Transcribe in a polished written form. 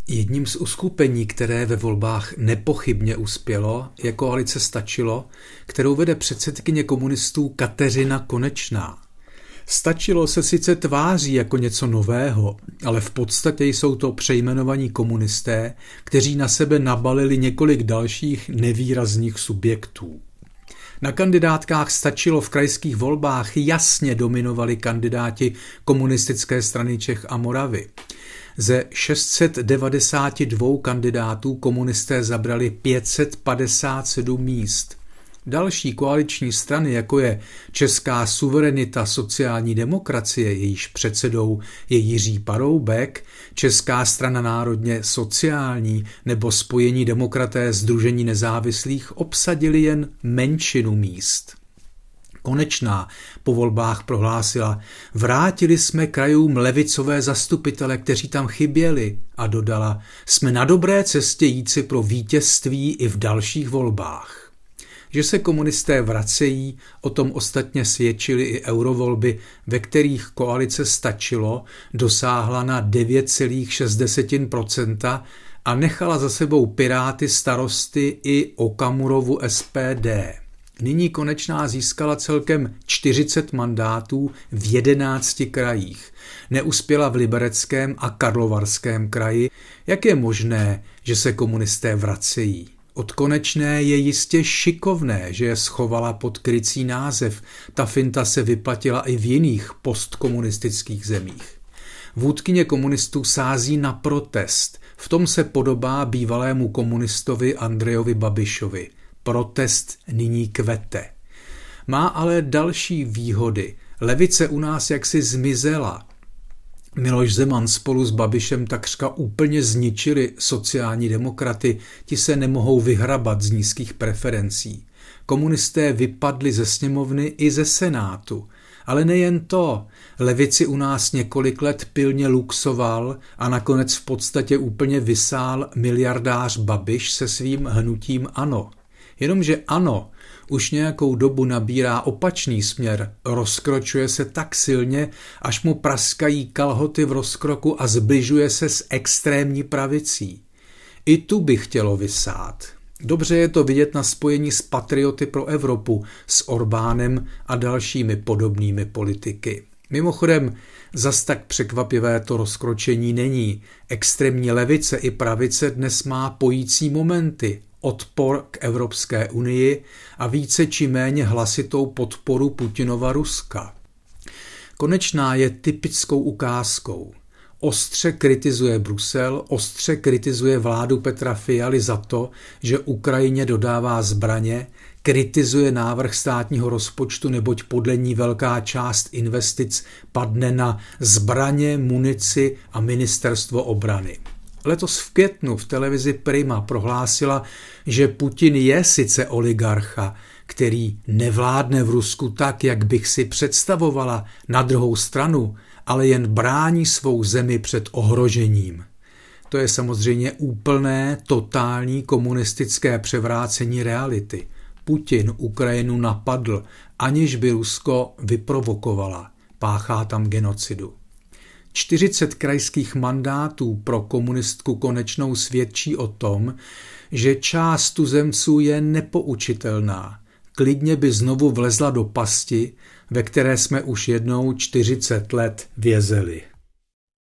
Jedním z uskupení, které ve volbách nepochybně uspělo, je koalice Stačilo, kterou vede předsedkyně komunistů Kateřina Konečná. Stačilo se sice tváří jako něco nového, ale v podstatě jsou to přejmenovaní komunisté, kteří na sebe nabalili několik dalších nevýrazných subjektů. Na kandidátkách Stačilo v krajských volbách jasně dominovali kandidáti Komunistické strany Čech a Moravy. Ze 692 kandidátů komunisté zabrali 557 míst. Další koaliční strany, jako je Česká suverenita sociální demokracie, jejíž předsedou je Jiří Paroubek, Česká strana národně sociální nebo Spojení demokraté Sdružení nezávislých, obsadili jen menšinu míst. Konečná po volbách prohlásila: vrátili jsme krajům levicové zastupitele, kteří tam chyběli, a dodala: jsme na dobré cestě jít si pro vítězství i v dalších volbách. Že se komunisté vracejí, o tom ostatně svědčily i eurovolby, ve kterých koalice Stačilo dosáhla na 9,6% a nechala za sebou Piráty, Starosty i Okamurovu SPD. Nyní Konečná získala celkem 40 mandátů v 11 krajích. Neuspěla v Libereckém a Karlovarském kraji. Jak je možné, že se komunisté vracejí? Od Konečné je jistě šikovné, že je schovala pod krycí název. Ta finta se vyplatila i v jiných postkomunistických zemích. Vůdkyně komunistů sází na protest. V tom se podobá bývalému komunistovi Andrejovi Babišovi. Protest nyní kvete. Má ale další výhody. Levice u nás jaksi zmizela. Miloš Zeman spolu s Babišem takřka úplně zničili sociální demokraty, ti se nemohou vyhrabat z nízkých preferencí. Komunisté vypadli ze sněmovny i ze senátu. Ale nejen to, levici u nás několik let pilně luxoval a nakonec v podstatě úplně vysál miliardář Babiš se svým hnutím ANO. Jenomže ANO už nějakou dobu nabírá opačný směr, rozkročuje se tak silně, až mu praskají kalhoty v rozkroku a zbližuje se s extrémní pravicí. I tu by chtělo vysát. Dobře je to vidět na spojení s Patrioty pro Evropu, s Orbánem a dalšími podobnými politiky. Mimochodem, zas tak překvapivé to rozkročení není. Extrémní levice i pravice dnes má pojící momenty. Odpor k Evropské unii a více či méně hlasitou podporu Putinova Ruska. Konečná je typickou ukázkou. Ostře kritizuje Brusel, ostře kritizuje vládu Petra Fialy za to, že Ukrajině dodává zbraně, kritizuje návrh státního rozpočtu, neboť podle ní velká část investic padne na zbraně, munici a ministerstvo obrany. Letos v květnu v televizi Prima prohlásila, že Putin je sice oligarcha, který nevládne v Rusku tak, jak bych si představovala, na druhou stranu, ale jen brání svou zemi před ohrožením. To je samozřejmě úplné, totální komunistické převrácení reality. Putin Ukrajinu napadl, aniž by Rusko vyprovokovala. Páchá tam genocidu. 40 krajských mandátů pro komunistku Konečnou svědčí o tom, že část tuzemců je nepoučitelná. Klidně by znovu vlezla do pasti, ve které jsme už jednou 40 let vězeli.